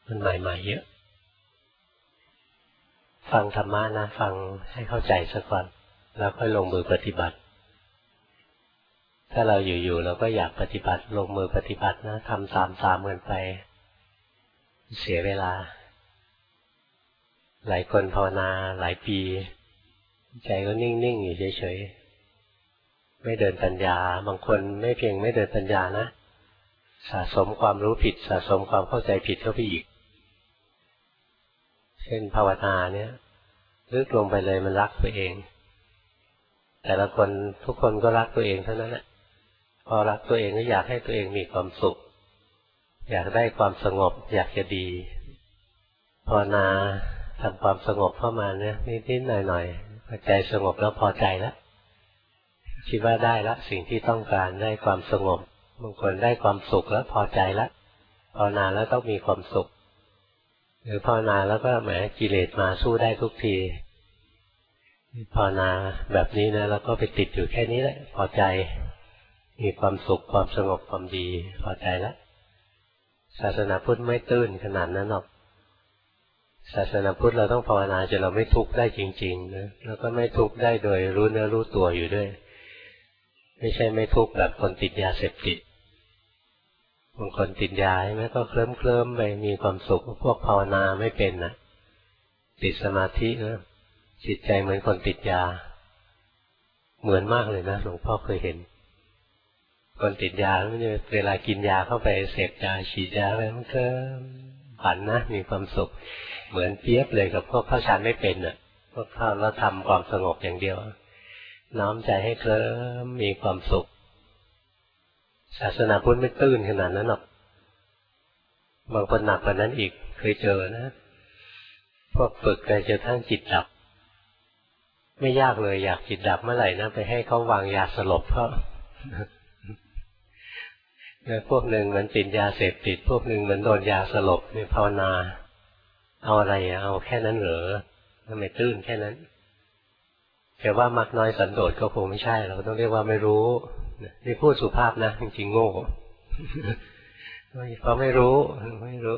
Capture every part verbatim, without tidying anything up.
มันใหม่ๆเยอะฟังธรรมะนะฟังให้เข้าใจสักก่อนแล้วค่อยลงมือปฏิบัติถ้าเราอยู่ๆเราก็อยากปฏิบัติลงมือปฏิบัตินะทำตามๆกันไปเสียเวลาหลายคนภาวนาหลายปีใจก็นิ่งๆอยู่เฉยๆไม่เดินปัญญาบางคนไม่เพียงไม่เดินปัญญานะสะสมความรู้ผิดสะสมความเข้าใจผิดเข้าไปอีกเช่นภาวนาเนี่ยลึกลงไปเลยมันรักตัวเองแต่ละคนทุกคนก็รักตัวเองเท่านั้นแหละพอรักตัวเองก็อยากให้ตัวเองมีความสุขอยากได้ความสงบอยากจะดีภาวนาทำความสงบเข้ามาเนี่ยนิดๆหน่อยๆพอใจสงบแล้วพอใจแล้วคิดว่าได้ละสิ่งที่ต้องการได้ความสงบบางคนได้ความสุขแล้วพอใจแล้วภาวนาแล้วต้องมีความสุขหรือภาวนาแล้วก็แหมกิเลสมาสู้ได้ทุกทีภาวนาแบบนี้นะแล้วก็ไปติดอยู่แค่นี้แหละพอใจมีความสุขความสงบความดีพอใจแล้วศาสนาพุทธไม่ตื้นขนาดนั้นหรอกศาสนาพุทธเราต้องภาวนาจนเราไม่ทุกข์ได้จริงๆนะแล้วก็ไม่ทุกข์ได้โดยรู้เนื้อรู้ตัวอยู่ด้วยไม่ใช่ไม่ทุกข์แบบคนติดยาเสพติดบางคนติดยาใช่ไหมก็เคลิ้มเคลิ้มไปมีความสุขพวกภาวนาไม่เป็นนะติดสมาธินะจิตใจเหมือนคนติดยาเหมือนมากเลยนะหลวงพ่อเคยเห็นคนติดยาแล้วเวลากินยาเข้าไปเสพยาฉีดยาไปมันก็ฝันนะมีความสุขเหมือนเปียบเลยกับพวกเข้าฌานไม่เป็นอ่ะพวกเข้าแล้วทำความสงบอย่างเดียวน้อมใจให้เคลิ้มมีความสุขศาสนาพุทธไม่ตื้นขนาดนั้นหรอกบางคนหนักกว่านั้นอีกเคยเจอนะพวกฝึกไปจนทั้งจิตดับไม่ยากเลยอยากจิตดับเมื่อไหร่นะไปให้เขาวางยาสลบเขาพวกหนึ่งมันติดยาเสพติดพวกหนึ่งมันโดนยาสลบในภาวนาเอาอะไรเอาแค่นั้นเหรอทำไมตื้นแค่นั้นแต่ว่ามักน้อยสันโดษก็คงไม่ใช่เราต้องเรียกว่าไม่รู้นี่พูดสุภาพนะจริงๆโง่เพราะไม่รู้ไม่รู้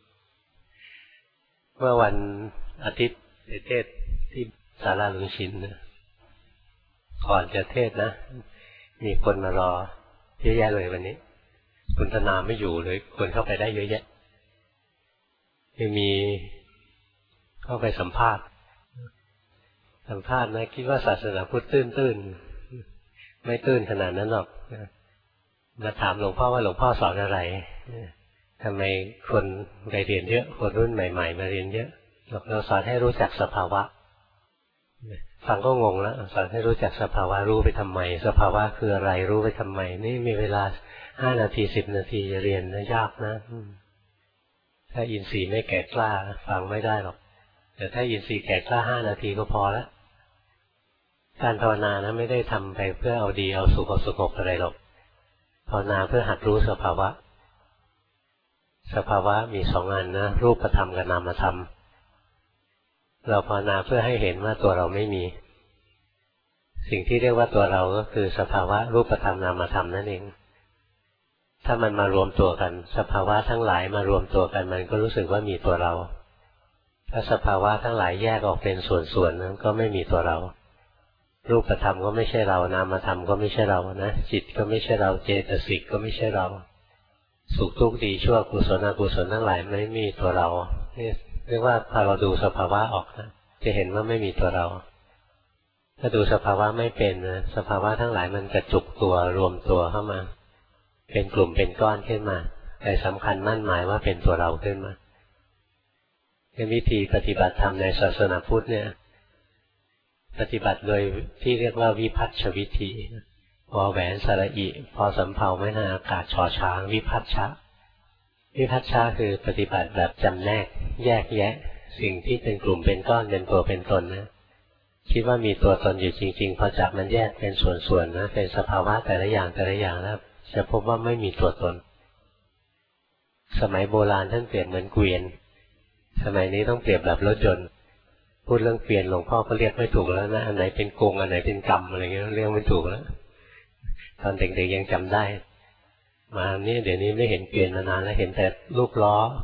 เมื่อวันอาทิตย์เทศที่ศาลาหลวงชินนะก่อนจะเทศนะมีคนมารอเยอะแยะเลยวันนี้คุณธนาไม่อยู่เลยคนเข้าไปได้เยอะแยะไม่มีเข้าไปสัมภาษณ์สัมภาษณ์นะคิดว่าศาสนาพุทธตื้นๆไม่ตื้นขนาดนั้นหรอกมาถามหลวงพ่อว่าหลวงพ่อสอนอะไรทำไมคนไปเรียนเยอะคนรุ่นใหม่ๆมาเรียนเยอะเราสอนให้รู้จักสภาวะฟังก็งงแล้วสอนให้รู้จักสภาวะรู้ไปทำไมสภาวะคืออะไรรู้ไปทำไมนี่มีเวลาห้านาทีสิบนาทีจะเรียนนะยากนะถ้าอินทรีย์ไม่แก่กล้าฟังไม่ได้หรอกแต่ถ้าอินทรีย์แก่กล้าห้านาทีก็พอแล้วการภาวนานะไม่ได้ทำไปเพื่อเอาดีเอาสุขเอาสงบอะไรหรอกภาวนาเพื่อหัดรู้สภาวะสภาวะมีสองอันนะรูปธรรมกับนามธรรมเราภาวนาเพื่อให้เห็นว่าตัวเราไม่มีสิ่งที่เรียกว่าตัวเราก็คือสภาวะรูปธรรมนามธรรมนั่นเองถ้ามันมารวมตัวกันสภาวะทั้งหลายมารวมตัวกันมันก็รู้สึกว่ามีตัวเราถ้าสภาวะทั้งหลายแยกออกเป็นส่วนๆนั้นก็ไม่มีตัวเรารูปธรรมก็ไม่ใช่เรานามธรรมก็ไม่ใช่เรานะจิตก็ไม่ใช่เราเจตสิกก็ไม่ใช่เราสุขทุกข์ดีชั่วกุศลอกุศลทั้งหลายไม่มีตัวเรานี่เรียกว่าพอเราดูสภาวะออกนะจะเห็นว่าไม่มีตัวเราถ้าดูสภาวะไม่เป็นนะสภาวะทั้งหลายมันกระจุกตัวรวมตัวเข้ามาเป็นกลุ่มเป็นก้อนขึ้นมาแต่สำคัญมั่นหมายว่าเป็นตัวเราขึ้นมาเป็นวิธีปฏิบัติธรรมในศาสนาพุทธเนี่ยปฏิบัติโดยที่เรียกว่าวิพัชชวิธีวอแหวนสระอิพอสำเภาไม่นาอากาศชอช้างวิพัชชะวิพัชชะคือปฏิบัติแบบจำแนกแยกแยะสิ่งที่เป็นกลุ่มเป็นก้อนเป็นตัวเป็นตนนะคิดว่ามีตัวตนอยู่จริงๆพอจับมันแยกเป็นส่วนๆนะเป็นสภาวะแต่ละอย่างแต่ละอย่างแล้วจะพบว่าไม่มีตัวตนสมัยโบราณท่านเปรียบเหมือนเกวียนสมัยนี้ต้องเปรียบแบบรถยนต์พูดเรื่องเกวียนหลวงพ่อก็เรียกไม่ถูกแล้วนะอันไหนเป็นกงอันไหนเป็นกำอะไรเงี้ยเรียกไม่ถูกแล้วตอนเด็กๆยังจำได้มานี่เดี๋ยวนี้ไม่เห็นเกวียนมานานแล้วเห็นแต่ลูกล้อ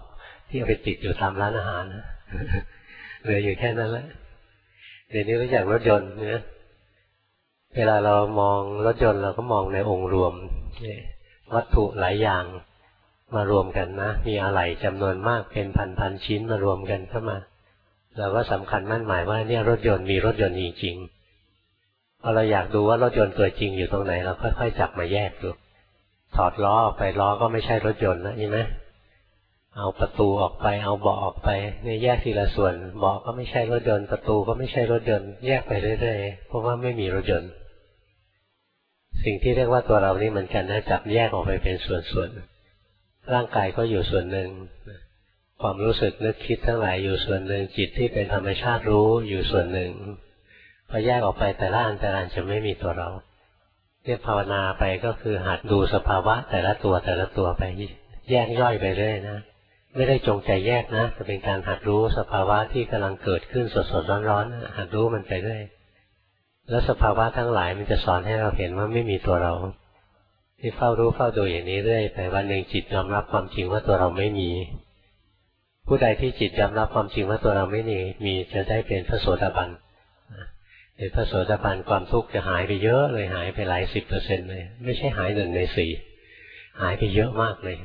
ที่เอาไปติดอยู่ตามร้านอาหารนะเหลืออยู่แค่นั้นแหละเดี๋ยวนี้รู้จักรถยนต์เนี่ยเวลาเรามองรถยนต์เราก็มองในองค์รวมวัตถุหลายอย่างมารวมกันนะมีอะไหล่จำนวนมากเป็นพันๆชิ้นมารวมกันเข้ามาเราก็สำคัญมั่นหมายว่าเนี่ยรถยนต์มีรถยนต์จริงๆพอเราอยากดูว่ารถยนต์ตัวจริงอยู่ตรงไหนเราค่อยๆจับมาแยกดูถอดล้อออกไปล้อก็ไม่ใช่รถยนต์นะใช่ไหมเอาประตูออกไปเอาเบาะออกไปเนี่ยแยกทีละส่วนเบาะก็ไม่ใช่รถยนต์ประตูก็ไม่ใช่รถยนต์แยกไปเรื่อยๆเพราะว่าไม่มีรถยนต์สิ่งที่เรียกว่าตัวเรานี่เหมือนกันนะจับแยกออกไปเป็นส่วนๆร่างกายก็อยู่ส่วนหนึ่งความรู้สึกนึกคิดทั้งหลายอยู่ส่วนหนึ่งจิตที่เป็นธรรมชาติรู้อยู่ส่วนหนึ่งพอแยกออกไปแต่ละอันแต่ละอันจะไม่มีตัวเราเรียกภาวนาไปก็คือหัดดูสภาวะแต่ละตัวแต่ละตัวไปแยกย่อยไปเรื่อยนะไม่ได้จงใจแยกนะแต่เป็นการหัดรู้สภาวะที่กำลังเกิดขึ้นสดๆร้อนๆหัดรู้มันไปเรื่อยแล้วสภาวะทั้งหลายมันจะสอนให้เราเห็นว่าไม่มีตัวเราที่เฝ้ารู้เฝ้าดูอย่างนี้เรื่อยไปวันหนึ่งจิตยอมรับความจริงว่าตัวเราไม่มีผู้ใดที่จิตยอมรับความจริงว่าตัวเราไม่มีมีจะได้เป็นพระโสดาบันเป็นพระโสดาบันความทุกข์จะหายไปเยอะเลยหายไปหลายสิบเปอร์เซ็นต์เลยไม่ใช่หายหนึ่งในสี่หายไปเยอะมากเลย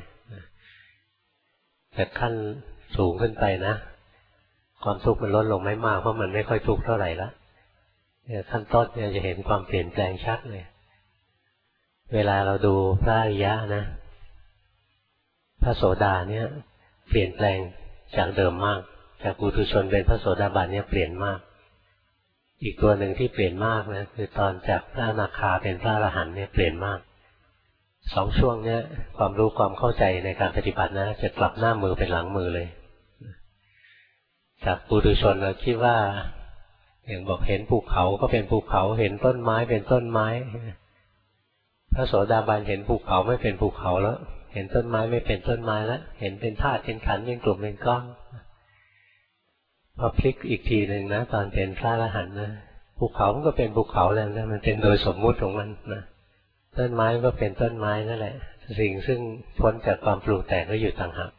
แต่ขั้นสูงขึ้นไปนะความทุกข์มันลดลงไม่มากเพราะมันไม่ค่อยทุกข์เท่าไหร่ละขั้นต้นเนี่ยจะเห็นความเปลี่ยนแปลงชัดเลยเวลาเราดูพระอริยะนะพระโสดาเนี่ยเปลี่ยนแปลงจากเดิมมากจากปุถุชนเป็นพระโสดาบันเนี่ยเปลี่ยนมากอีกตัวหนึ่งที่เปลี่ยนมากนะคือตอนจากพระอนาคาเป็นพระอรหันต์เนี่ยเปลี่ยนมากสองช่วงเนี้ยความรู้ความเข้าใจในการปฏิบัตินะจะกลับหน้ามือเป็นหลังมือเลยจากปุถุชนเราคิดว่าอย่างบอกเห็นภูเขาก็เป็นภูเขาเห็นต้นไม้เป็นต้นไม้พระโสดาบันเห็นภูเขาไม่เป็นภูเขาแล้วเห็นต้นไม้ไม่เป็นต้นไม้แล้วเห็นเป็นธาตุเป็นขันธ์เป็นกลุ่มเป็นก้อนพอพลิกอีกทีหนึ่งนะตอนเป็นพระอรหันต์นะภูเขามันก็เป็นภูเขาแล้วนะมันเป็นโดยสมมุติของมันนะต้นไม้ก็เป็นต้นไม้นั่นแหละสิ่งซึ่งพ้นจากความปรุงแต่งก็อยู่ต่างหาก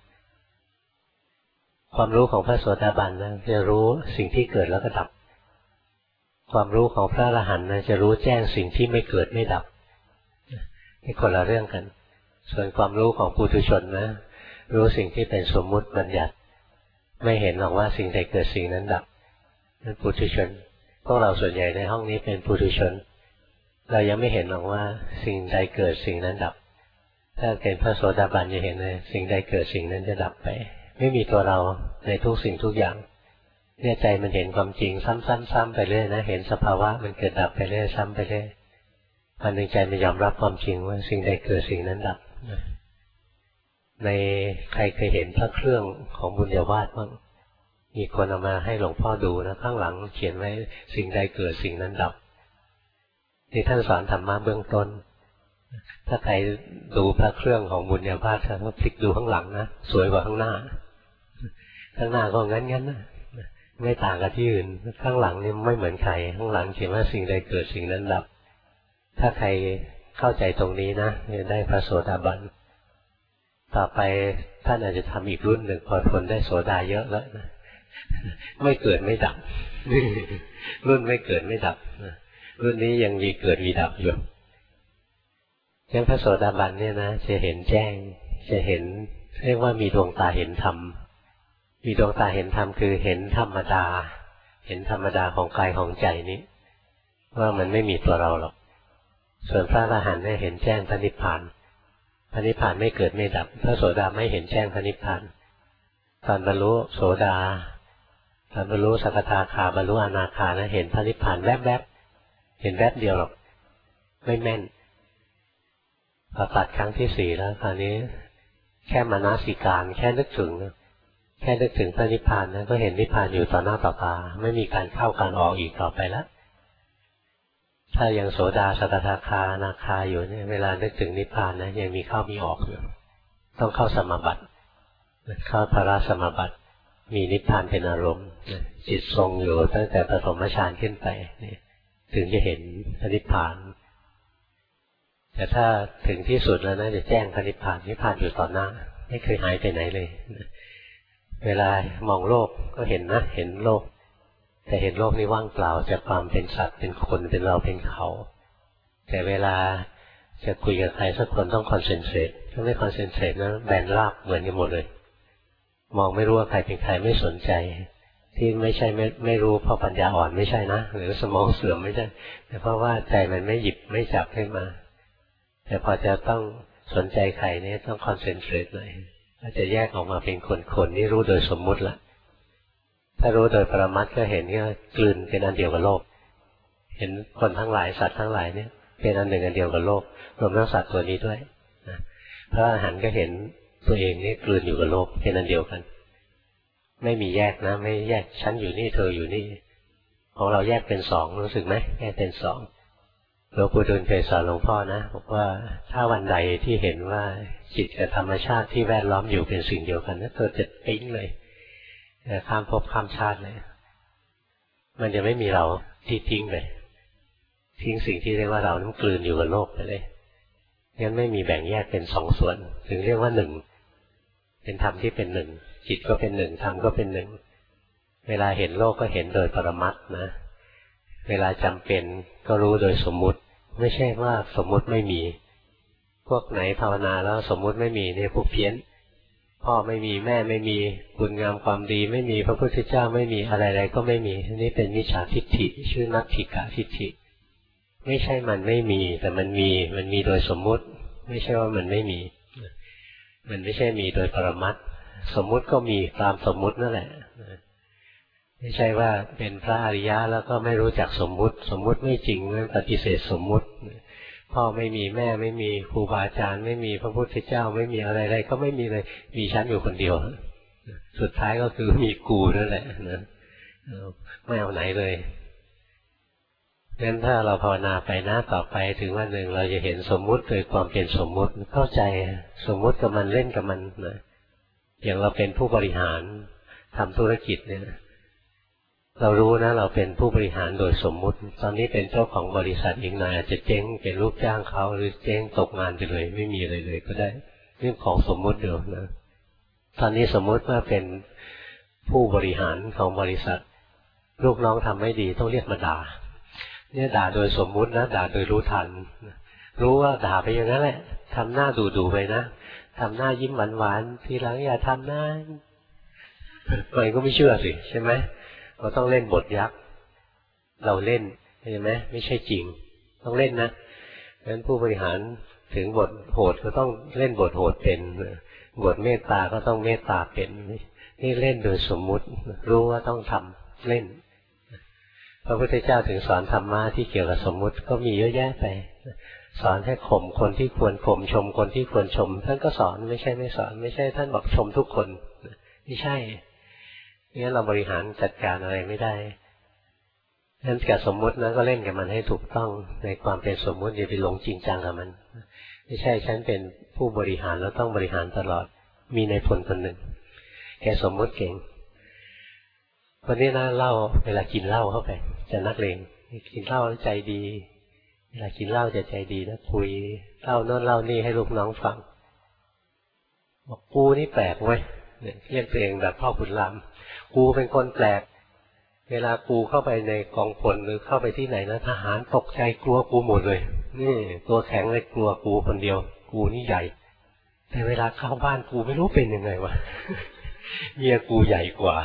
ความรู้ของพระโสดาบันนะจะรู้สิ่งที่เกิดแล้วก็ดับความรู้ของพระอรหันต์นะจะรู้แจ้งสิ่งที่ไม่เกิดไม่ดับนี่คนละเรื่องกันส่วนความรู้ของปุถุชนนะรู้สิ่งที่เป็นสมมุติบัญญัติไม่เห็นหรอกว่าสิ่งใดเกิดสิ่งนั้นดับนั่นปุถุชนพวกเราส่วนใหญ่ในห้องนี้เป็นปุถุชนเรายังไม่เห็นหรอกว่าสิ่งใดเกิดสิ่งนั้นดับถ้าเป็นพระโสดาบันจะเห็นเลยสิ่งใดเกิดสิ่งนั้นจะดับไปไม่มีตัวเราในทุกสิ่งทุกอย่างเนี่ยใจมันเห็นความจริงซ้ำๆๆไปเรื่อยนะเห็นสภาวะมันเกิดดับไปเรื่อยซ้ำไปเรื่อยวันหนึ่งใจมันยอมรับความจริงว่าสิ่งใดเกิดสิ่งนั้นดับในใครเคยเห็นพระเครื่องของบุญญาวาสบ้างมีคนเอามาให้หลวงพ่อดูนะข้างหลังเขียนไว้สิ่งใดเกิดสิ่งนั้นดับที่ท่านสอนธรรมะเบื้องต้นถ้าใครดูพระเครื่องของบุญญาวาสก็พลิกดูข้างหลังนะสวยกว่าข้างหน้าข้างหน้าก็งั้นๆนะไม่ต่างกับที่อื่นข้างหลังนี่ไม่เหมือนใครข้างหลังเขียนว่าสิ่งใดเกิดสิ่งนั้นดับถ้าใครเข้าใจตรงนี้นะจะได้พระโสดาบันต่อไปท่านอาจจะทำอีกรุ่นหนึ่งพอคนได้โสดาเยอะแล้วนะไม่เกิดไม่ดับรุ่นไม่เกิดไม่ดับรุ่นนี้ยังมีเกิดมีดับอยู่งั้นพระโสดาบันเนี่ยนะจะเห็นแจ้งจะเห็นเรียกว่ามีดวงตาเห็นธรรมมีดวงตาเห็นธรรมคือเห็นธรรมดาเห็นธรรมดาของกายของใจนี้ว่ามันไม่มีตัวเราหรอกส่วนพระอรหันต์เนี่ยเห็นแจ้งพระนิพพานพระนิพพานไม่เกิดไม่ดับพระโสดาไม่เห็นแจ้งพระนิพพานตอนบรรลุโสดาตอนบรรลุสักทาคาบรรลุอนาคานะเห็นพระนิพพานแวบๆเห็นแวบเดียวหรอกไม่แม่นพอตัดครั้งที่สี่แล้วคราวนี้แค่มนสิการแค่นึกถึงแค่นึกถึงพระนิพพานนะก็เห็นนิพพานอยู่ต่อหน้าต่อตาไม่มีการเข้าการออกอีกต่อไปแล้วถ้ายังโสดาสกทาคาอนาคาอยู่เนี่ยเวลานึกถึงนิพพานนะยังมีเข้ามีออกอยู่ต้องเข้าสมาบัติเข้าภารสมาบัติมีนิพพานเป็นอารมณ์จิตทรงอยู่ตั้งแต่ปฐมฌานขึ้นไปถึงจะเห็นพระนิพพานแต่ถ้าถึงที่สุดแล้วนะจะแจ้งพระนิพพานนิพพานอยู่ต่อหน้าไม่เคยหายไปไหนเลยเวลามองโลกก็เห็นนะเห็นโลกแต่เห็นโลกนี้ว่างเปล่าจากความเป็นสัตว์เป็นคนเป็นเราเป็นเขาแต่เวลาจะคุยกับใครสักคนต้องคอนเซนเทรตถ้าไม่คอนเซนเทรตนะแบนราบเหมือนกันหมดเลยมองไม่รู้ว่าใครเป็นใครไม่สนใจที่ไม่ใช่ไม่ไม่รู้เพราะปัญญาอ่อนไม่ใช่นะหรือสมองเสื่อมไม่ใช่แต่เพราะว่าใจมันไม่หยิบไม่จับขึ้นมาแต่พอจะต้องสนใจใครเนี่ยต้องคอนเซนเทรตหน่อยก็จะแยกออกมาเป็นคนๆนี่รู้โดยสมมุติละถ้ารู้โดยปรมัตถ์ก็เห็นก็กลืนเป็นอันเดียวกับโลกเห็นคนทั้งหลายสัตว์ทั้งหลายเนี่ยเป็นอันหนึ่งอันเดียวกับโลกรวมทั้งสัตว์ตัวนี้ด้วยนะพระอรหันต์ก็เห็นตัวเองนี่กลืนอยู่กับโลกเป็นอันเดียวกันไม่มีแยกนะไม่แยกฉันอยู่นี่เธออยู่นี่ของเราแยกเป็นสองรู้สึกไหมแยกเป็นสองหลวงปู่ดูลย์เคยสอนหลวงพ่อนะบอกว่าถ้าวันใดที่เห็นว่าจิตกับธรรมชาติที่แวดล้อมอยู่เป็นสิ่งเดียวกันนะเธอจะปิ๊งเลยข้ามภพข้ามชาติเลยมันจะไม่มีเราที่ทิ้งเลยทิ้งสิ่งที่เรียกว่าเรานั้นกลืนอยู่กับโลกไปเลยงั้นไม่มีแบ่งแยกเป็นสองส่วนถึงเรียกว่าหนึ่งเป็นธรรมที่เป็นหนึ่งจิตก็เป็นหนึ่งธรรมก็เป็นหนึ่งเวลาเห็นโลกก็เห็นโดยปรมัตถ์นะเวลาจำเป็นก็รู้โดยสมมุติไม่ใช่ว่าสมมุติไม่มีพวกไหนภาวนาแล้วสมมุติไม่มีเนี่ยพวกเพี้ยนพ่อไม่มีแม่ไม่มีคุณงามความดีไม่มีพระพุทธเจ้าไม่มีอะไรๆก็ไม่มีนี่เป็นมิจฉาทิฏฐิชื่อนัตถิกะทิฏฐิไม่ใช่มันไม่มีแต่มันมีมันมีโดยสมมุติไม่ใช่ว่ามันไม่มีมันไม่ใช่มีโดยปรมัตถ์สมมุติก็มีตามสมมุตินั่นแหละไม่ใช่ว่าเป็นพระอริยะแล้วก็ไม่รู้จักสมมุติสมมุติไม่จริงนั่นปฏิเสธสมมุติพ่อไม่มีแม่ไม่มีครูบาอาจารย์ไม่มีพระพุทธเจ้าไม่มีอะไรๆก็ไม่มีเลยมีฉันอยู่คนเดียวสุดท้ายก็คือมีกูนั่นแหละนะไม่เอาไหนเลยงั้นถ้าเราภาวนาไปนะต่อไปถึงวันหนึ่งเราจะเห็นสมมุติโดยความเป็นสมมุติเข้าใจสมมุติกับมันเล่นกับมันนะอย่างเราเป็นผู้บริหารทำธุรกิจเนี่ยเรารู้นะเราเป็นผู้บริหารโดยสมมุติตอนนี้เป็นเจ้าของบริษัทอีกหน่อยอาจจะเจ๊งเป็นลูกจ้างเขาหรือเจ๊งตกงานไปเลยไม่มีอะไรเลยก็ได้เรื่องของสมมุติเดียวนะตอนนี้สมมุติว่าเป็นผู้บริหารของบริษัทลูกน้องทำไม่ดีต้องเรียกมาด่าเนี่ยด่าโดยสมมุตินะด่าโดยรู้ทันรู้ว่าด่าไปอย่างนั้นแหละทำหน้าดูๆไปนะทำหน้ายิ้มหวานๆทีหลังอย่าทำหน้ามันก็ไม่เชื่อสิใช่ไหมเราต้องเล่นบทยักษ์เราเล่นใช่ไหมไม่ใช่จริงต้องเล่นนะงั้นผู้บริหารถึงบทโหดก็ต้องเล่นบทโหดเป็นบทเมตตาก็ต้องเมตตาเป็นนี่เล่นโดยสมมุติรู้ว่าต้องทำเล่นพระพุทธเจ้าถึงสอนธรรมะที่เกี่ยวกับสมมุติก็มีเยอะแยะไปสอนให้ข่มคนที่ควรข่มชมคนที่ควรชมท่านก็สอนไม่ใช่ไม่สอนไม่ใช่ท่านบอกชมทุกคนไม่ใช่งั้นเราบริหารจัดการอะไรไม่ได้งั้นกับสมมุตินะก็เล่นกับมันให้ถูกต้องในความเป็นสมมุติอย่าไปหลงจริงจังกับมันไม่ใช่ฉันเป็นผู้บริหารแล้วต้องบริหารตลอดมีในผลคนหนึ่งแกสมมุติเก่งวันนี้นะเล่าเวลากินเหล้าเข้าไปจะนักเลงกินเหล้าแล้วใจดีเวลากินเหล้าจะใจดีนะคุยเล่าโน่นเล่านี่ให้ลูกน้องฟังบอกกูนี่แปลกเว้ยเรียกตัวเองแบบพ่อขุนรามกูเป็นคนแปลกเวลากูเข้าไปในกองพลหรือเข้าไปที่ไหนนะทหารตกใจกลัวกูหมดเลยนี่ตัวแข็งเลยกลัวกูคนเดียวกูนี่ใหญ่แต่เวลาเข้าบ้านกูไม่รู้เป็นยังไงวะเมียกูใหญ่กว่า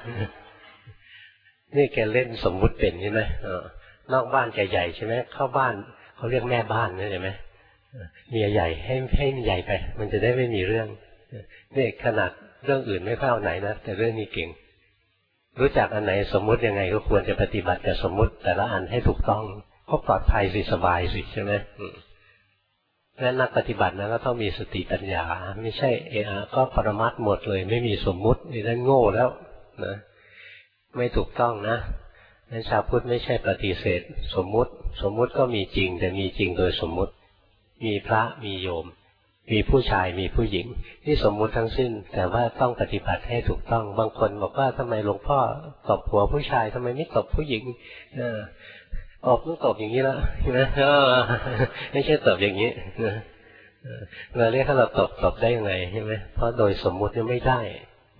นี่แกเล่นสมมุติเป็นใช่ไหมนอกบ้านแกใหญ่ใช่ไหมเข้าบ้านเขาเรียกแม่บ้านใช่ไหมเมียใหญ่ให้ให้มันใหญ่ไปมันจะได้ไม่มีเรื่องนี่ขนาดเรื่องอื่นไม่เข้าไหนนะแต่เรื่องนี้เก่งรู้จักอันไหนสมมุติยังไงก็ควรจะปฏิบัติแต่สมมุติแต่ละอันให้ถูกต้องก็ปลอดภัยสิสบายสิใช่ไหมและนักปฏิบัตินะก็ต้องมีสติปัญญาไม่ใช่เออก็ปรมัตถ์หมดเลยไม่มีสมมุตินี่นั่นโง่แล้วนะไม่ถูกต้องนะนั้นชาวพุทธไม่ใช่ปฏิเสธสมมุติสมมุติก็มีจริงแต่มีจริงโดยสมมุติมีพระมีโยมมีผู้ชายมีผู้หญิงนี่สมมุติทั้งสิ้นแต่ว่าต้องปฏิบัติให้ถูกต้องบางคนบอกว่าทำไมหลวงพ่อตบหัวผู้ชายทำไมไม่ตบผู้หญิงเออออกต้องตบอย่างนี้แล้วใช่ไหมไม่ใช่ตบอย่างนี้เราเรียกถ้าเราตบตบได้ยังไงใช่ไหมเพราะโดยสมมุติยังไม่ได้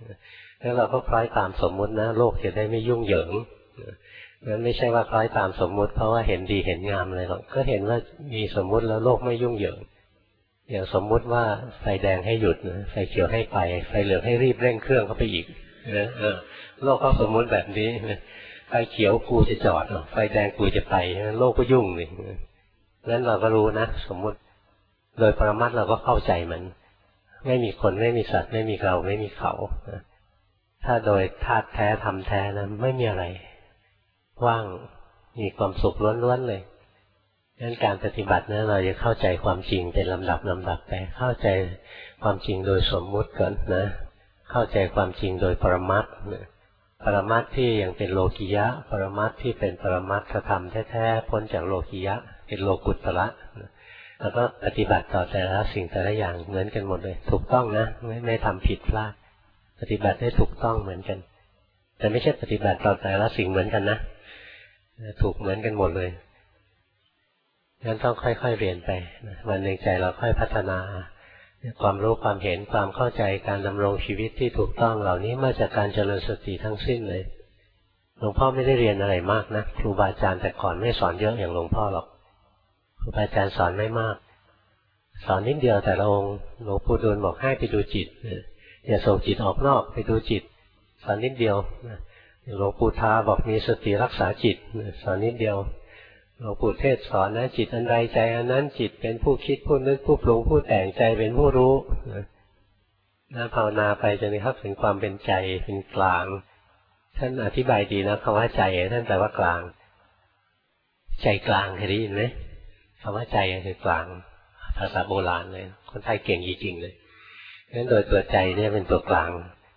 แล้วเราก็คล้อยตามสมมุตินะโลกจะได้ไม่ยุ่งเหยิงนั้นไม่ใช่ว่าคล้อยตามสมมุติเพราะว่าเห็นดีเห็นงามอะไรหรอกก็เห็นว่ามีสมมุติแล้วโลกไม่ยุ่งเหยิงอย่างสมมุติว่าไฟแดงให้หยุดนะไฟเขียวให้ไปไฟเหลืองให้รีบเร่งเครื่องเข้าไปอีกนะเออโลกเขาสมมุติแบบนี้ไฟเขียวกูจะจอดไฟแดงกูจะไปโลกก็ยุ่งเลยนั้นเราก็รู้นะสมมุติโดยปรมัตถ์เราก็เข้าใจมันไม่มีคนไม่มีสัตว์ไม่มีเราไม่มีเขาถ้าโดยธาตุแท้ธรรมแท้นะไม่มีอะไรว่างมีความสุขล้วนๆเลยงั้นการปฏิบัตินะเราจะเข้าใจความจริงเป็นลำดับลำดับไปเข้าใจความจริงโดยสมมุติก่อนนะเข้าใจความจริงโดยปรมัตถ์ปรมัตถ์ที่ยังเป็นโลกิยะปรมัตถ์ที่เป็นปรมัตถธรรมแท้ๆพ้นจากโลกิยะเป็นโลกุตตระแล้วก็ปฏิบัติต่อแต่ละสิ่งแต่ละอย่างเหมือนกันหมดเลยถูกต้องนะไม่ไม่ทำผิดพลาดปฏิบัติได้ถูกต้องเหมือนกันแต่ไม่ใช่ปฏิบัติต่อแต่ละสิ่งเหมือนกันนะถูกเหมือนกันหมดเลยงั้นต้องค่อยๆเรียนไปวันหนึ่งใจเราค่อยพัฒนาความรู้ความเห็นความเข้าใจการดำรงชีวิตที่ถูกต้องเหล่านี้มาจากการเจริญสติทั้งสิ้นเลยหลวงพ่อไม่ได้เรียนอะไรมากนะครูบาอาจารย์แต่ก่อนไม่สอนเยอะอย่างหลวงพ่อหรอกครูบาอาจารย์สอนไม่มากสอนนิดเดียวแต่ละองค์หลวงปู่ดูลบอกให้ไปดูจิตอย่าส่งจิตออกนอกไปดูจิตสอนนิดเดียวหลวงปู่ทาบอกมีสติรักษาจิตสอนนิดเดียวหลวงปู่เทศสอนนะจิตอันใดใจอันนั้นจิตเป็นผู้คิดผู้นึกผู้ปรุงผู้แต่งใจเป็นผู้รู้นะภาวนาไปจนกระทั่งถึงความเป็นใจเป็นกลางท่านอธิบายดีนะคำว่าใจท่านแปลว่ากลางใจกลางเคยได้ยินไหมคำว่าใจคือกลางภาษาโบราณเลยคนไทยเก่งจริงๆเลยงั้นโดยตัวใจเนี่ยเป็นตัวกลาง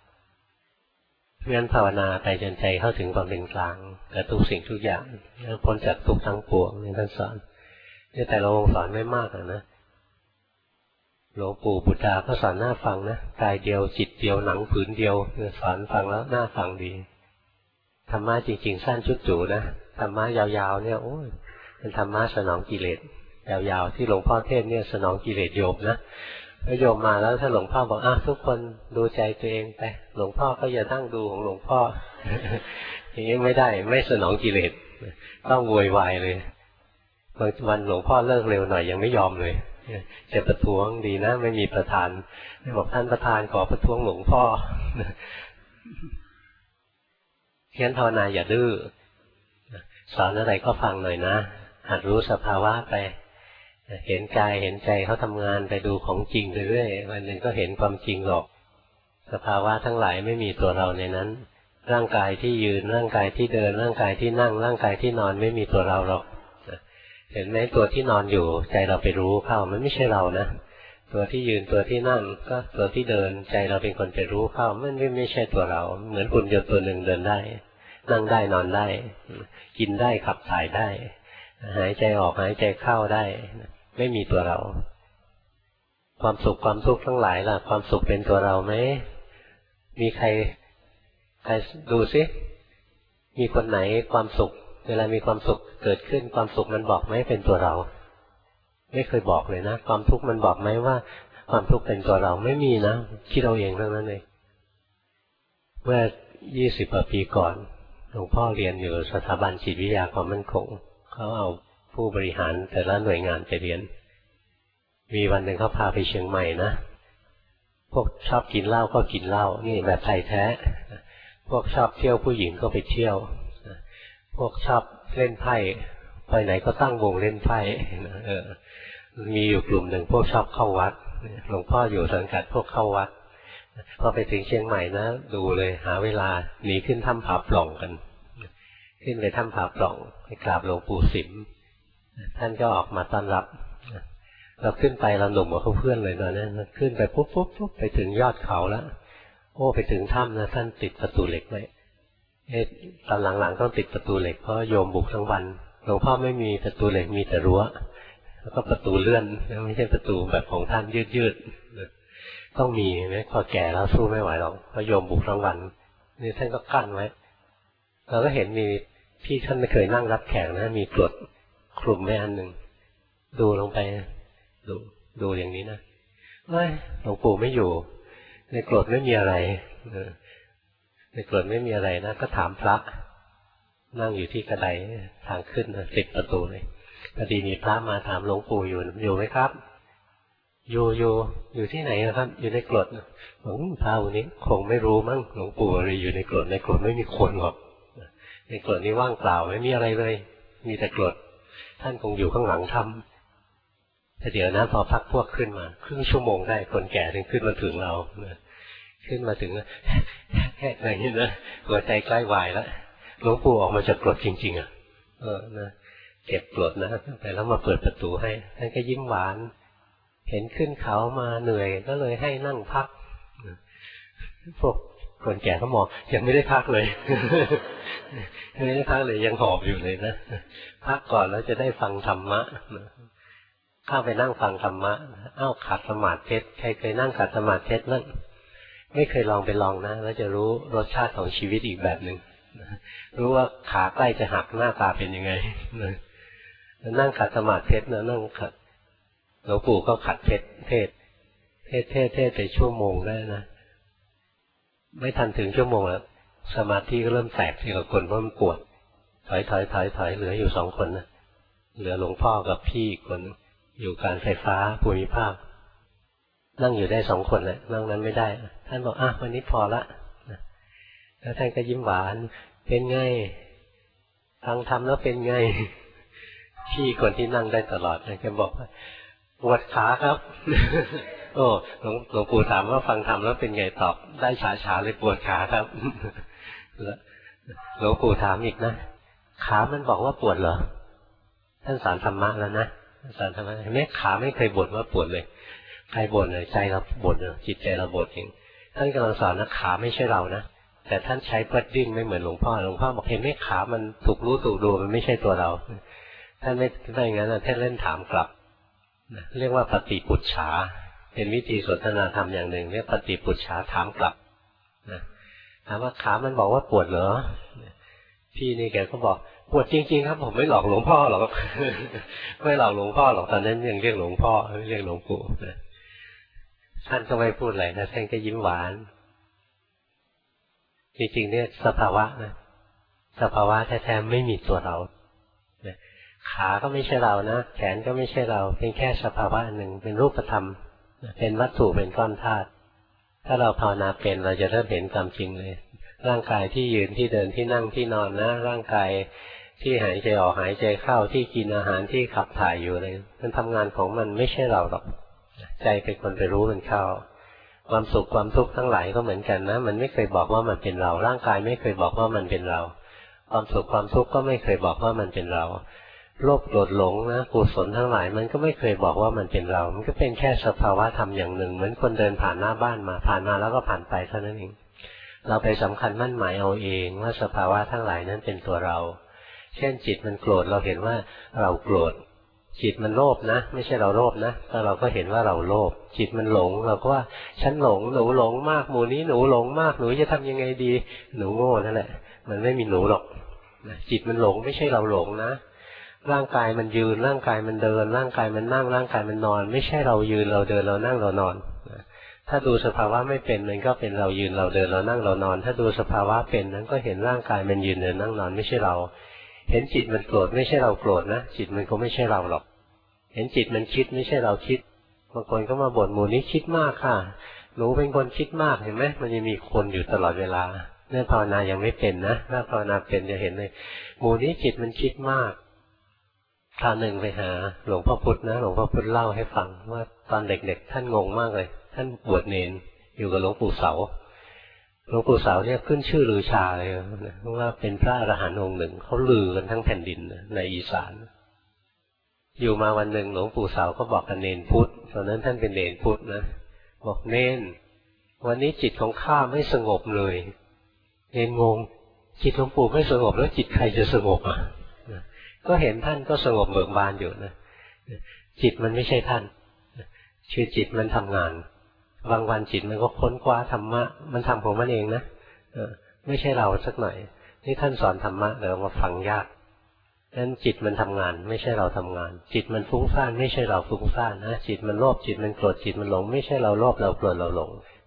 งั้นภาวนาไปจนใจเข้าถึงความเป็นกลางกับทุกสิ่งทุกอย่างแล้วพ้นจากทุกทั้งปวงนี่ท่านสอนนี่แต่เราสอนไม่มากนะหลวงปู่บุตรดาก็สอนน่าฟังนะกายเดียวจิตเดียวหนังผืนเดียวสอนฟังแล้วน่าฟังดีธรรมะจริงๆสั้นชุดจู่นะธรรมะยาวๆเนี่ยโอ้ยเป็นธรรมะสนองกิเลสยาวๆที่หลวงพ่อเทศเนี่ยสนองกิเลสโยมนะแล้วโยมมาแล้วถ้าหลวงพ่อบอกอ่ะทุกคนดูใจตัวเองไปหลวงพ่อก็อย่าตั้งดูของหลวงพ่ออย่างนี้ไม่ได้ไม่สนองกิเลสต้องโวยวายเลยบางวันหลวงพ่อเลิกเร็วหน่อยยังไม่ยอมเลยจะประท้วงดีนะไม่มีประธานบอกท่านประธานขอประท้วงหลวงพ่อเขียนภาวนาอย่าดื้อสอนอะไรก็ฟังหน่อยนะหัดรู้สภาวะไปเห็นกายเห็นใจเขาทำงานไปดูของจริงไปเรื่อยวันหนึ่งก็เห็นความจริงหรอกสภาวะทั้งหลายไม่มีตัวเราในนั้นร่างกายที่ยืนร่างกายที่เดินร่างกายที่นั่งร่างกายที่นอนไม่มีตัวเราหรอกเห็นไหมตัวที่นอนอยู่ใจเราไปรู้เข้ามันไม่ใช่เรานะตัวที่ยืนตัวที่นั่งก็ตัวที่เดินใจเราเป็นคนไปรู้เข้ามันไม่ไม่ใช่ตัวเราเหมือนหุ่นยนต์ตัวหนึ่งเดินได้นั่งได้นอนได้กินได้ขับถ่ายได้หายใจออกหายใจเข้าได้ไม่มีตัวเราความสุขความทุกข์ทั้งหลายล่ะความสุขเป็นตัวเราไหมมีใครใครดูซิมีคนไหนความสุขเวลามีความสุขเกิดขึ้นความสุขมันบอกไหมเป็นตัวเราไม่เคยบอกเลยนะความทุกข์มันบอกไหมว่าความทุกข์เป็นตัวเราไม่มีนะคิดเอาเองทั้งนั้นเลยเมื่อยี่สิบกว่าปีก่อนหลวงพ่อเรียนอยู่สถาบันจิตวิทยาความมั่นคงเขาเอาผู้บริหารแต่ละหน่วยงานไปเรียนมีวันหนึ่งเขาพาไปเชียงใหม่นะพวกชอบกินเหล้าก็กินเหล้านี่แบบไทยแท้พวกชอบเที่ยวผู้หญิงก็ไปเที่ยวพวกชอบเล่นไพ่ไปไหนก็ตั้งวงเล่นไพ่เออมีอยู่กลุ่มหนึ่งพวกชอบเข้าวัดหลวงพ่ออยู่สังกัดพวกเข้าวัดพอไปถึงเชียงใหม่นะดูเลยหาเวลาหนีขึ้นถ้ำผาปล่องกันขึ้นไปถ้ำผาปล่องไปกราบหลวงปู่สิมท่านก็ออกมาต้อนรับเราขึ้นไปเราหนุ่มกว่าเพื่อนเลยตอนนั้นขึ้นไปปุ๊บปุ๊บปุ๊บไปถึงยอดเขาแล้วโอ้ไปถึงถ้ำนะท่านติดประตูเหล็กไว้ตอนหลังๆต้องติดประตูเหล็กเพราะโยมบุกทั้งวันหลวงพ่อไม่มีประตูเหล็กมีแต่รั้วแล้วก็ประตูเลื่อนไม่ใช่ประตูแบบของท่านยืดๆต้องมีไหมพอแก่แล้วสู้ไม่ไหวหรอกเพราะโยมบุกทั้งวันนี่ท่านก็กั้นไว้เราก็เห็นมีพี่ท่านไม่เคยนั่งรับแขกนะมีกรดคลุมไว้อันหนึ่งดูลงไปดูดูอย่างนี้นะเฮ้ยหลวงปู่ไม่อยู่ในโกรธไม่มีอะไรในโกรธไม่มีอะไรนะก็ถามพระนั่งอยู่ที่กระไดทางขึ้นติดประตูเลยพอดีมีพระมาถามหลวงปู่อยู่อยู่ไหมครับอยู่อยู่อยู่ที่ไหนนะครับอยู่ในกรดหลวงพ่อวันนี้คงไม่รู้มั้งหลวงปู่อะไรอยู่ในกรดในกรดไม่มีคนหรอกในกรดนี้ว่างเปล่าไม่มีอะไรเลยมีแต่กรดท่านคงอยู่ข้างหลังถ้ำแต่เดี๋ยวนะพอพักพวกขึ้นมาครึ่งชั่วโมงได้คนแก่ถึงขึ้นมาถึงเราขึ้นมาถึงแค่อะไรนี่นะหัวใจใกล้วายแล้วหลวงปู่ออกมาจากกรดจริงๆอ่ะเออนะเก็บกรดนะแต่แล้วมาเปิดประตูให้ท่านก็ยิ้มหวานเห็นขึ้นเขามาเหนื่อยก็เลยให้นั่งพักพวกคนแก่เขาบอกยังไม่ได้พักเลยไม่ได้พักเลยยังหอบอยู่เลยนะพักก่อนแล้วจะได้ฟังธรรมะเข้าไปนั่งฟังธรรมะอ้าวขัดสมาธิเพชรใครเคยนั่งขัดสมาธิเพชรนั่นไม่เคยลองไปลองนะแล้วจะรู้รสชาติของชีวิตอีกแบบหนึ่งรู้ว่าขาใกล้จะหักหน้าตาเป็นยังไงนั่งขัดสมาธิเพชรนะนั่งขัดหลวงปู่ก็ขัดเทศเทศเทศเทศเทศไปชั่วโมงได้นะไม่ทันถึงชั่วโมงแล้วสมาธิก็เริ่มแตกทีละคนเพราะมันปวดถอยถอยถอยถอยเหลืออยู่สองคนนะเหลือหลวงพ่อกับพี่อีกคนอยู่การไฟฟ้าภูมิภาคนั่งอยู่ได้สองคนแหละนั่งนั้นไม่ได้ท่านบอกอ่ะวันนี้พอละแล้วท่านก็ยิ้มหวานเป็นไงฟังธรรมแล้วเป็นไงพี่คนที่นั่งได้ตลอดนะแกบอกว่าปวดขาครับโอ้หลวงหลวงปู่ถามว่าฟังธรรมแล้วเป็นไงตอบได้ฉาฉาเลยปวดขาครับแล้วหลวงปู่ถามอีกนะขามันบอกว่าปวดเหรอท่านสอนธรรมะแล้วนะสอนธรรมะแม่ขาไม่เคยบ่นว่าปวดเลยใครบ่นเลยใจเราบ่นจิตใจเราบ่นเองท่านกำลังสอนนะขาไม่ใช่เรานะแต่ท่านใช้เพื่อดิ้นไม่เหมือนหลวงพ่อหลวงพ่อบอกเห็นไหมขามันถูกรู้ถูกดูมันไม่ใช่ตัวเราท่านไม่ไม่อย่างนั้นท่านเล่นถามกลับเรียกว่าปฏิปุจฉาเป็นวิธีสนทนาธรรมอย่างหนึ่งเรียกปฏิปุจฉาถามกลับถามว่าขามันบอกว่าปวดเหรอพี่นี่แกก็บอกปวดจริงๆครับผมไม่หลอกหลวงพ่อหรอกไม่หลอกหลวงพ่อหรอกตอนนั้นยังเรียกหลวงพ่อไม่เรียกหลวงปู่ท่านก็ไม่พูดอะไรนะท่านก็ยิ้มหวานจริงๆเนี่ยสภาวะนะสภาวะแท้ๆไม่มีตัวเราขาก็ไม่ใช่เรานะแขนก็ไม่ใช่เราเป็นแค่สภาวะหนึ่งเป็นรูปธรรมเป็นวัตถุเป็นก้อนธาตุถ้าเราภาวนาเป็นเราจะเริ่มเห็นความจริงเลยร่างกายที่ยืนที่เดินที่นั่งที่นอนนะร่างกายที่หายใจออกหายใจเข้าที่กินอาหารที่ขับถ่ายอยู่อะไรมันทำงานของมันไม่ใช่เราหรอกใจเป็นคนไปรู้มันเข้าความสุขความทุกข์ทั้งหลายก็เหมือนกันนะมันไม่เคยบอกว่ามันเป็นเราร่างกายไม่เคยบอกว่ามันเป็นเราความสุขความทุกข์ก็ไม่เคยบอกว่ามันเป็นเราโลภโกรธหลงนะกุศลทั้งหลายมันก็ไม่เคยบอกว่ามันเป็นเรามันก็เป็นแค่สภาวะธรรมอย่างหนึ่งเหมือนคนเดินผ่านหน้าบ้านมาผ่านมาแล้วก็ผ่านไปเท่านั้นเองเราไปสำคัญมั่นหมายเอาเองว่าสภาวะทั้งหลายนั้นเป็นตัวเราเช่นจิตมันโกรธเราเห็นว่าเราโกรธจิตมันโลภนะไม่ใช่เราโลภนะแต่เราก็เห็นว่าเราโลภจิตมันหลงเราก็ว่าฉันหลงหนูหลงมากหมู่นี้หนูหลงมากหนูจะทำยังไงดีหนูโง่นั่นแหละมันไม่มีหนูหรอกจิตมันหลงไม่ใช่เราหลงนะร่างกายมันยืนร่างกายมันเดินร่างกายมันนั่งร่างกายมันนอนไม่ใช่เรายืนเราเดินเรานั่งเรานอนถ้าดูสภาวะไม่เป็นมันก็เป็นเรายืนเราเดินเรานั่งเรานอนถ้าดูสภาวะเป็นนั้นก็เห็นร่างกายมันยืนเดินนั่งนอนไม่ใช่เราเห็นจิตมันโกรธไม่ใช่เราโกรธนะจิตมันก็ไม่ใช่เราหรอกเห็นจิตมันคิดไม่ใช่เราคิดบางคนก็มาบ่นหมู่นี้คิดมากค่ะหนูเป็นคนคิดมากเห็นไหมมันยังมีคนอยู่ตลอดเวลาเนี่ยภาวนายังไม่เป็นนะถ้าภาวนาเป็นจะเห็นเลยหมู่นี้จิตมันคิดมากคราวหนึ่งไปหาหลวงพ่อพุธนะหลวงพ่อพุธเล่าให้ฟังว่าตอนเด็กๆท่านงงมากเลยท่านบวชเนรอยู่กับหลวงปู่เสาหลวงปู่เสาเนี่ยขึ้นชื่อลือชาเลยนะเพราะว่าเป็นพระอรหันต์องค์หนึ่งเขาลือกันทั้งแผ่นดินในอีสานอยู่มาวันหนึ่งหลวงปู่เสาก็บอกกับเนรพุทธตอนนั้นท่านเป็นเนรพุทธนะบอกเนรวันนี้จิตของข้าไม่สงบเลยเนรงงจิตหลวงปู่ไม่สงบแล้วจิตใครจะสงบอ่ะก็เห็นท่านก็สงบเบิกบานอยู่นะจิตมันไม่ใช่ท่านคือจิตมันทำงานบางวันจิตมันก็ค้นคว้าธรรมะมันทำของมันเองนะไม่ใช่เราสักหน่อยนี่ท่านสอนธรรมะเรามาฟังยากนั้นจิตมันทำงานไม่ใช่เราทำงานจิตมันฟุ้งซ่านไม่ใช่เราฟุ้งซ่านนะจิตมันโลภจิตมันโกรธจิตมันหลงไม่ใช่เราโลภเราโกรธเราหลง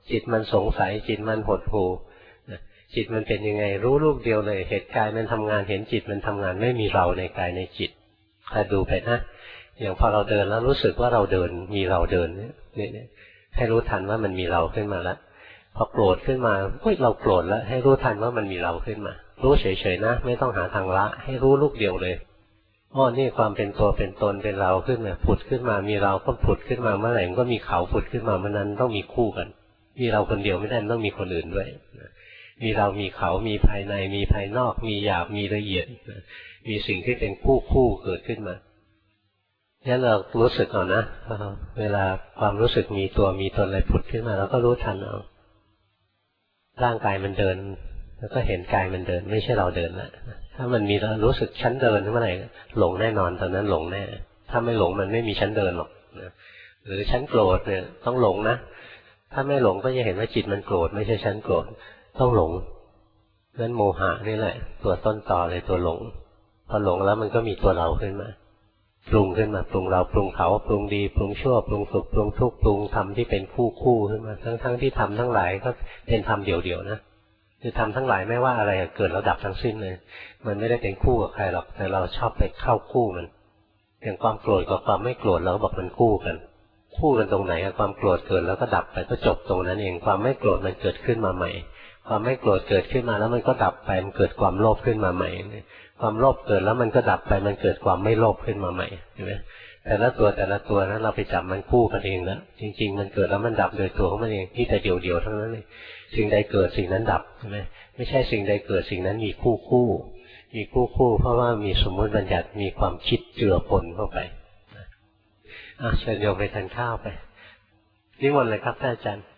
จิตมันสงสัยจิตมันหดหู่จิตมันเป็นยังไงรู้ลูกเดียวเลยเหตุกายมันทำงานเห็นจิตมันทำงานไม่มีเราในกายในจิตถ้าดูไปนะอย่างพอเราเดินแล้วรู้สึกว่าเราเดินมีเราเดินเนี่ยให้รู้ทันว่ามันมีเราขึ้นมาแล้วพอโกรธขึ้นมาเฮ้ยเราโกรธแล้วให้รู้ทันว่ามันมีเราขึ้นมารู้เฉยๆนะไม่ต้องหาทางละให้รู้ลูกเดียวเลยอ๋อนี่ความเป็นตัวเป็นตนเป็นเราขึ้นมาผุดขึ้นมามีเราก็ผุดขึ้นมาเมื่อไหร่มันก็มีเขาผุดขึ้นมาเมื่อนั้นต้องมีคู่กันมีเราคนเดียวไม่ได้ต้องมีคนอื่นด้วยมีเรามีเขามีภายในมีภายนอกมีหยาบมีละเอียดมีสิ่งที่เป็นคู่คู่เกิดขึ้นมางั้นเรารู้สึกเอานะเวลาความรู้สึกมีตัวมีตนอะไรผุดขึ้นมาเราก็รู้ทันเอาร่างกายมันเดินแล้วก็เห็นกายมันเดินไม่ใช่เราเดินละถ้ามันมีแล้วรู้สึกชั้นเดินเมื่อไหร่หลงแน่นอนตอนนั้นหลงแน่ถ้าไม่หลงมันไม่มีชั้นเดินหรอกหรือชั้นโกรธเนี่ยต้องหลงนะถ้าไม่หลงก็จะเห็นว่าจิตมันโกรธไม่ใช่ชั้นโกรธต้องหลงนั้นโมหะนี่แหละตัวต้นต่อเลยตัวหลงพอหลงแล้วมันก็มีตัวเราขึ้นมาปรุงขึ้นมาปรุงเราปรุงเขาปรุงดีปรุงชั่วปรุงสุขปรุงทุกข์ปรุงธรรมที่เป็นคู่คู่ขึ้นมาทั้งทั้งที่ทำทั้งหลายก็เป็นธรรมเดี่ยวๆนะคือทำทั้งหลายไม่ว่าอะไรเกิดแล้วดับทั้งสิ้นเลยมันไม่ได้เป็นคู่กับใครหรอกแต่เราชอบไปเข้าคู่มันอย่างความโกรธกับความไม่โกรธเราบอกมันคู่กันคู่กันตรงไหนความโกรธเกิดแล้วก็ดับไปก็จบตรงนั้นเองความไม่โกรธมันเกิดขึ้นมาใหม่ความไม่โกรธเกิดขึ้นมาแล้วมันก็ดับไปมันเกิดความโลภขึ้นมาใหม่ความโลภเกิดแล้วมันก็ดับไปมันเกิดความไม่โลภขึ้นมาใหม่เห็นไหมแต่ละตัวแต่ละตัวนั้นเราไปจับมันคู่กันเองแล้วจริงๆมันเกิดแล้วมันดับโดยตัวของมันเองที่แต่เดียวๆทั้งนั้นเลยสิ่งใดเกิดสิ่งนั้นดับใช่ไหมไม่ใช่สิ่งใดเกิดสิ่งนั้นมีคู่คู่มีคู่คู่เพราะว่ามีสมมติบัญญัติมีความคิดเจือปนเข้าไปอ่ะเชิญโยมไปทานข้าวไปนิมนต์เลยครับท่านอาจารย์